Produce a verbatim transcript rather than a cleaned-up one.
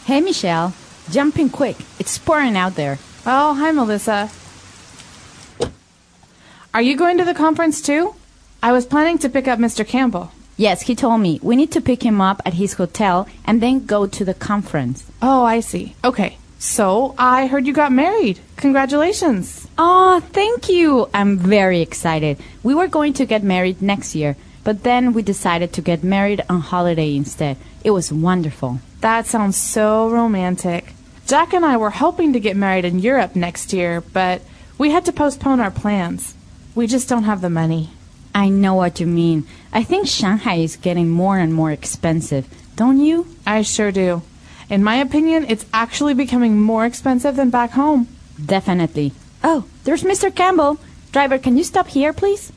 Hey, Michelle. Jump in quick. It's pouring out there. Oh, hi, Melissa. Are you going to the conference too? I was planning to pick up Mister Campbell. Yes, he told me. We need to pick him up at his hotel and then go to the conference. Oh, I see. Okay. So, I heard you got married. Congratulations. Oh, thank you. I'm very excited. We were going to get married next year, but then we decided to get married on holiday instead. It was wonderful. That sounds so romantic. Jack and I were hoping to get married in Europe next year, but we had to postpone our plans. We just don't have the money. I know what you mean. I think Shanghai is getting more and more expensive, don't you? I sure do. In my opinion, it's actually becoming more expensive than back home. Definitely. Oh, there's Mister Campbell. Driver, can you stop here, please?